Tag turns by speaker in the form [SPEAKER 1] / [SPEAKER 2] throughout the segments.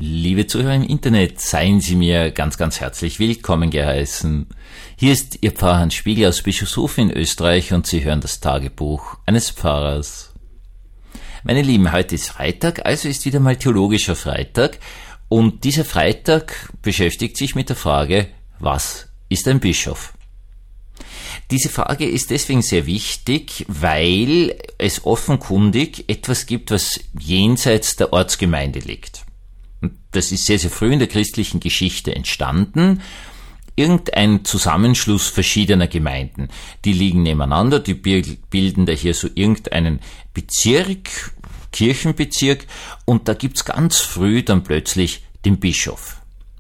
[SPEAKER 1] Liebe Zuhörer im Internet, seien Sie mir ganz, ganz herzlich willkommen geheißen. Hier ist Ihr Pfarrer Hans Spiegel aus Bischofshof in Österreich und Sie hören das Tagebuch eines Pfarrers. Meine Lieben, heute ist Freitag, also ist wieder mal theologischer Freitag und dieser Freitag beschäftigt sich mit der Frage, was ist ein Bischof? Diese Frage ist deswegen sehr wichtig, weil es offenkundig etwas gibt, was jenseits der Ortsgemeinde liegt. Und das ist sehr, sehr früh in der christlichen Geschichte entstanden. Irgendein Zusammenschluss verschiedener Gemeinden. Die liegen nebeneinander, die bilden da hier so irgendeinen Bezirk, Kirchenbezirk, und da gibt's ganz früh dann plötzlich den Bischof.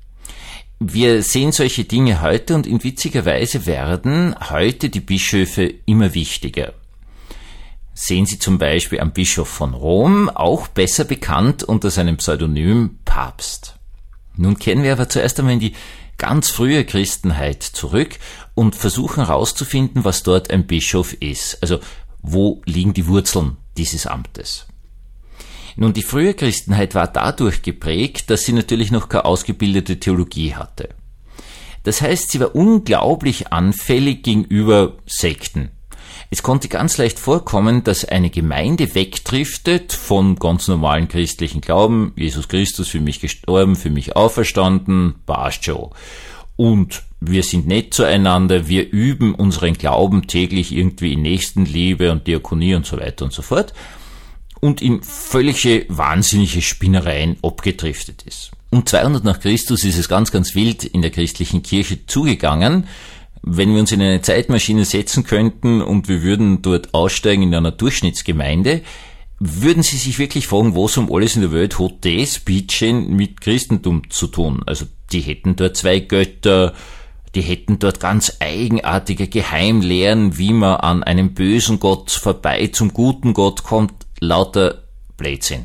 [SPEAKER 1] Wir sehen solche Dinge heute und in witziger Weise werden heute die Bischöfe immer wichtiger. Sehen Sie zum Beispiel am Bischof von Rom, auch besser bekannt unter seinem Pseudonym Papst. Nun kehren wir aber zuerst einmal in die ganz frühe Christenheit zurück und versuchen herauszufinden, was dort ein Bischof ist. Also wo liegen die Wurzeln dieses Amtes? Nun, die frühe Christenheit war dadurch geprägt, dass sie natürlich noch keine ausgebildete Theologie hatte. Das heißt, sie war unglaublich anfällig gegenüber Sekten. Es konnte ganz leicht vorkommen, dass eine Gemeinde wegdriftet von ganz normalen christlichen Glauben, Jesus Christus für mich gestorben, für mich auferstanden, passt schon. Und wir sind nett zueinander, wir üben unseren Glauben täglich irgendwie in Nächstenliebe und Diakonie und so weiter und so fort. Und in völlige wahnsinnige Spinnereien abgedriftet ist. Um 200 nach Christus ist es ganz, ganz wild in der christlichen Kirche zugegangen. Wenn wir uns in eine Zeitmaschine setzen könnten und wir würden dort aussteigen in einer Durchschnittsgemeinde, würden Sie sich wirklich fragen, was um alles in der Welt hat das bitteschön mit Christentum zu tun? Also die hätten dort 2 Götter, die hätten dort ganz eigenartige Geheimlehren, wie man an einem bösen Gott vorbei zum guten Gott kommt, lauter Blödsinn.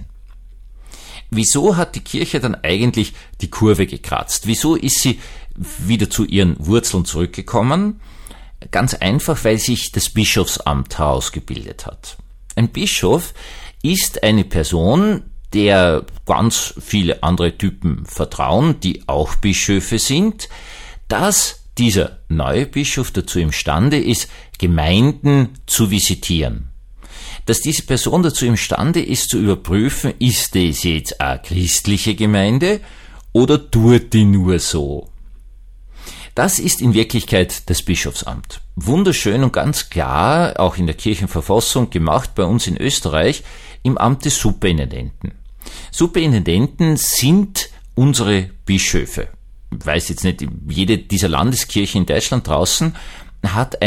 [SPEAKER 1] Wieso hat die Kirche dann eigentlich die Kurve gekratzt? Wieso ist sie wieder zu ihren Wurzeln zurückgekommen? Ganz einfach, weil sich das Bischofsamt herausgebildet hat. Ein Bischof ist eine Person, der ganz viele andere Typen vertrauen, die auch Bischöfe sind, dass dieser neue Bischof dazu imstande ist, Gemeinden zu visitieren. Dass diese Person dazu imstande ist, zu überprüfen, ist das jetzt eine christliche Gemeinde oder tut die nur so? Das ist in Wirklichkeit das Bischofsamt. Wunderschön und ganz klar, auch in der Kirchenverfassung gemacht bei uns in Österreich, im Amt des Superintendenten. Superintendenten sind unsere Bischöfe. Ich weiß jetzt nicht, jede dieser Landeskirchen in Deutschland draußen hat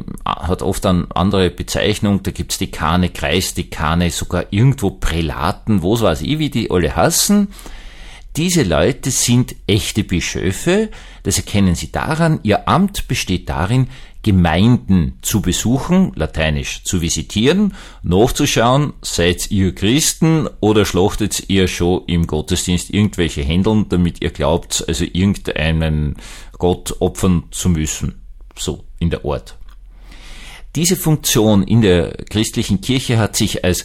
[SPEAKER 1] oft eine andere Bezeichnung, da gibt's Dekane, Kreisdekane, sogar irgendwo Prälaten, was weiß ich, wie die alle heißen. Diese Leute sind echte Bischöfe, das erkennen Sie daran, ihr Amt besteht darin, Gemeinden zu besuchen, lateinisch zu visitieren, nachzuschauen, seid ihr Christen oder schlachtet ihr schon im Gottesdienst irgendwelche Händeln, damit ihr glaubt, also irgendeinen Gott opfern zu müssen. So in der Art. Diese Funktion in der christlichen Kirche hat sich als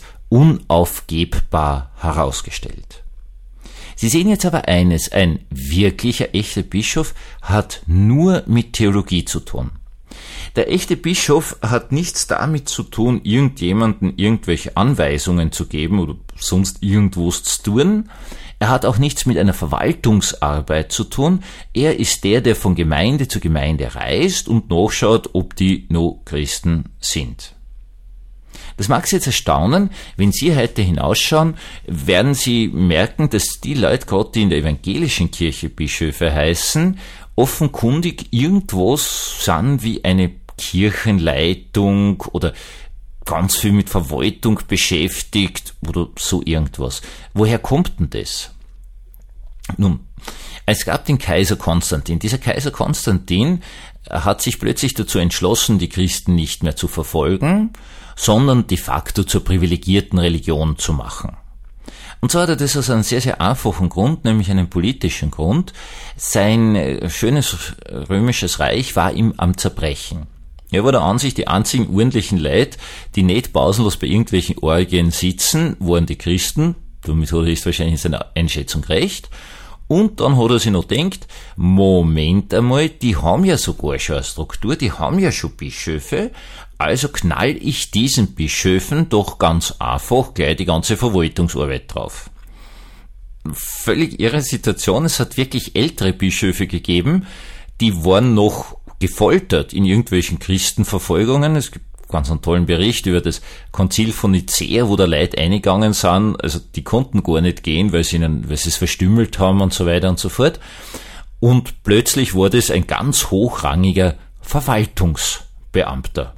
[SPEAKER 1] unaufgebbar herausgestellt. Sie sehen jetzt aber eines, ein wirklicher, echter Bischof hat nur mit Theologie zu tun. Der echte Bischof hat nichts damit zu tun, irgendjemanden irgendwelche Anweisungen zu geben oder sonst irgendwas zu tun. Er hat auch nichts mit einer Verwaltungsarbeit zu tun. Er ist der von Gemeinde zu Gemeinde reist und nachschaut, ob die noch Christen sind. Das mag Sie jetzt erstaunen, wenn Sie heute hinausschauen, werden Sie merken, dass die Leute, gerade die in der evangelischen Kirche Bischöfe heißen, offenkundig irgendwas sind wie eine Kirchenleitung oder ganz viel mit Verwaltung beschäftigt oder so irgendwas. Woher kommt denn das? Nun, es gab den Kaiser Konstantin. Dieser Kaiser Konstantin hat sich plötzlich dazu entschlossen, die Christen nicht mehr zu verfolgen, sondern de facto zur privilegierten Religion zu machen. Und zwar hat er das aus einem sehr, sehr einfachen Grund, nämlich einem politischen Grund. Sein schönes römisches Reich war ihm am Zerbrechen. Er war der Ansicht, die einzigen ordentlichen Leute, die nicht pausenlos bei irgendwelchen Orgien sitzen, waren die Christen. Damit hat er wahrscheinlich in seiner Einschätzung recht. Und dann hat er sich noch gedacht, Moment einmal, die haben ja sogar schon eine Struktur, die haben ja schon Bischöfe, also knall ich diesen Bischöfen doch ganz einfach gleich die ganze Verwaltungsarbeit drauf. Völlig irre Situation, es hat wirklich ältere Bischöfe gegeben, die waren noch gefoltert in irgendwelchen Christenverfolgungen. Es gibt ganz einen tollen Bericht über das Konzil von Nicäa, wo da Leute eingegangen sind, also die konnten gar nicht gehen, weil sie es verstümmelt haben und so weiter und so fort. Und plötzlich wurde es ein ganz hochrangiger Verwaltungsbeamter.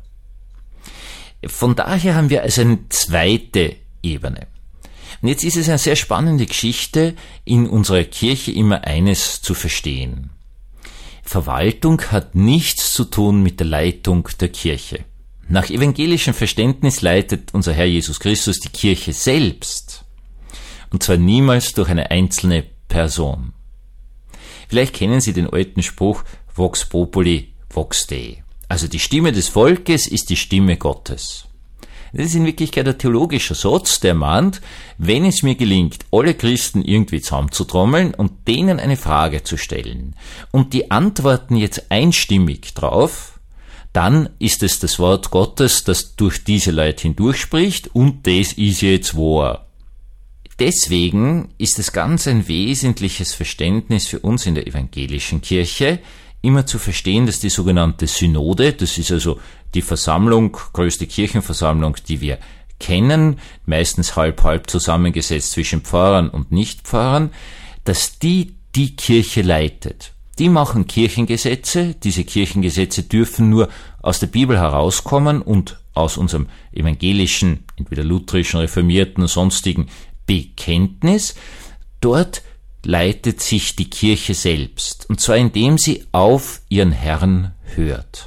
[SPEAKER 1] Von daher haben wir also eine zweite Ebene. Und jetzt ist es eine sehr spannende Geschichte, in unserer Kirche immer eines zu verstehen. Verwaltung hat nichts zu tun mit der Leitung der Kirche. Nach evangelischem Verständnis leitet unser Herr Jesus Christus die Kirche selbst. Und zwar niemals durch eine einzelne Person. Vielleicht kennen Sie den alten Spruch Vox Populi, Vox Dei. Also die Stimme des Volkes ist die Stimme Gottes. Das ist in Wirklichkeit ein theologischer Satz, der mahnt, wenn es mir gelingt, alle Christen irgendwie zusammenzutrommeln und denen eine Frage zu stellen und die antworten jetzt einstimmig drauf, dann ist es das Wort Gottes, das durch diese Leute hindurchspricht und das ist jetzt wahr. Deswegen ist es ganz ein wesentliches Verständnis für uns in der evangelischen Kirche, immer zu verstehen, dass die sogenannte Synode, das ist also die Versammlung, größte Kirchenversammlung, die wir kennen, meistens halb zusammengesetzt zwischen Pfarrern und Nichtpfarrern, dass die Kirche leitet. Die machen Kirchengesetze, diese Kirchengesetze dürfen nur aus der Bibel herauskommen und aus unserem evangelischen, entweder lutherischen, reformierten, sonstigen Bekenntnis. Dort leitet sich die Kirche selbst, und zwar indem sie auf ihren Herrn hört.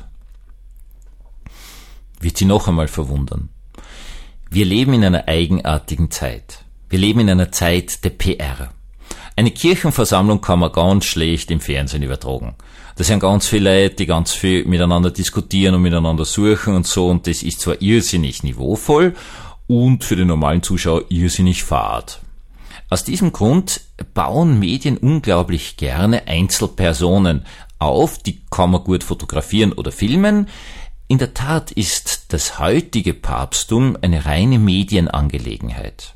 [SPEAKER 1] Wird Sie noch einmal verwundern. Wir leben in einer eigenartigen Zeit. Wir leben in einer Zeit der PR. Eine Kirchenversammlung kann man ganz schlecht im Fernsehen übertragen. Da sind ganz viele Leute, die ganz viel miteinander diskutieren und miteinander suchen und so, und das ist zwar irrsinnig niveauvoll und für den normalen Zuschauer irrsinnig fad. Aus diesem Grund bauen Medien unglaublich gerne Einzelpersonen auf, die kann man gut fotografieren oder filmen. In der Tat ist das heutige Papsttum eine reine Medienangelegenheit.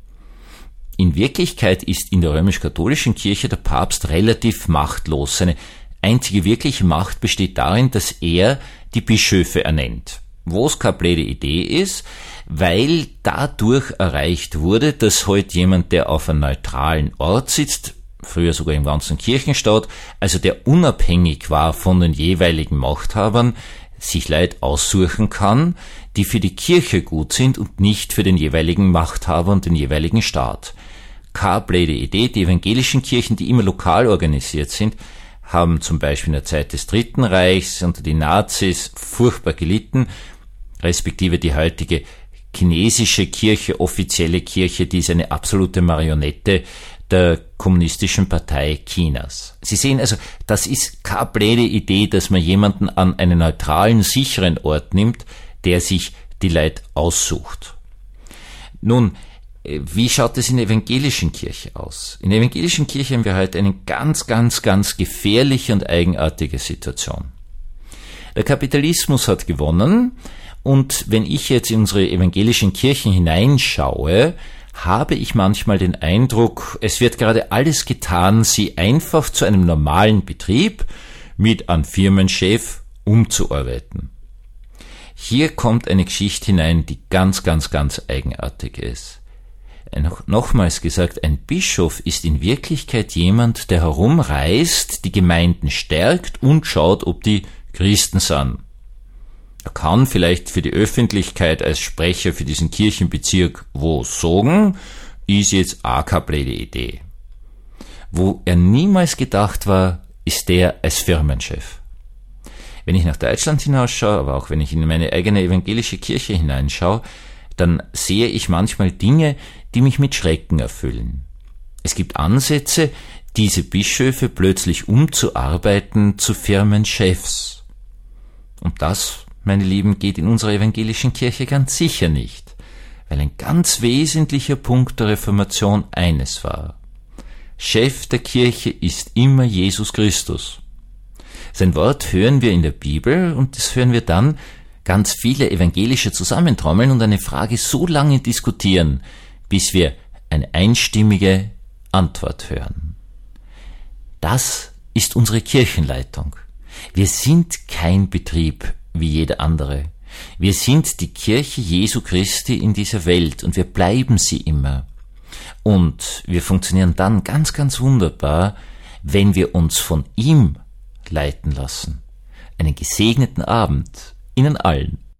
[SPEAKER 1] In Wirklichkeit ist in der römisch-katholischen Kirche der Papst relativ machtlos. Seine einzige wirkliche Macht besteht darin, dass er die Bischöfe ernennt. Was keine blöde Idee ist, weil dadurch erreicht wurde, dass heute jemand, der auf einem neutralen Ort sitzt, früher sogar im ganzen Kirchenstaat, also der unabhängig war von den jeweiligen Machthabern, sich Leute aussuchen kann, die für die Kirche gut sind und nicht für den jeweiligen Machthaber und den jeweiligen Staat. Keine blöde Idee. Die evangelischen Kirchen, die immer lokal organisiert sind, haben zum Beispiel in der Zeit des Dritten Reichs unter den Nazis furchtbar gelitten, respektive die heutige chinesische Kirche, offizielle Kirche, die ist eine absolute Marionette der kommunistischen Partei Chinas. Sie sehen also, das ist keine blöde Idee, dass man jemanden an einen neutralen, sicheren Ort nimmt, der sich die Leute aussucht. Nun, wie schaut es in der evangelischen Kirche aus? In der evangelischen Kirche haben wir heute eine ganz gefährliche und eigenartige Situation. Der Kapitalismus hat gewonnen, und wenn ich jetzt in unsere evangelischen Kirchen hineinschaue, habe ich manchmal den Eindruck, es wird gerade alles getan, sie einfach zu einem normalen Betrieb mit einem Firmenchef umzuarbeiten. Hier kommt eine Geschichte hinein, die ganz eigenartig ist. Nochmals gesagt, ein Bischof ist in Wirklichkeit jemand, der herumreist, die Gemeinden stärkt und schaut, ob die Christen sind. Er kann vielleicht für die Öffentlichkeit als Sprecher für diesen Kirchenbezirk was sagen, ist jetzt auch keine blöde Idee. Wo er niemals gedacht war, ist der als Firmenchef. Wenn ich nach Deutschland hinausschaue, aber auch wenn ich in meine eigene evangelische Kirche hineinschaue, dann sehe ich manchmal Dinge, die mich mit Schrecken erfüllen. Es gibt Ansätze, diese Bischöfe plötzlich umzuarbeiten zu Firmenchefs. Und das, meine Lieben, geht in unserer evangelischen Kirche ganz sicher nicht, weil ein ganz wesentlicher Punkt der Reformation eines war: Chef der Kirche ist immer Jesus Christus. Sein Wort hören wir in der Bibel und das hören wir dann ganz viele evangelische zusammentrommeln und eine Frage so lange diskutieren, bis wir eine einstimmige Antwort hören. Das ist unsere Kirchenleitung. Wir sind kein Betrieb wie jeder andere. Wir sind die Kirche Jesu Christi in dieser Welt und wir bleiben sie immer. Und wir funktionieren dann ganz, ganz wunderbar, wenn wir uns von ihm leiten lassen. Einen gesegneten Abend Ihnen allen.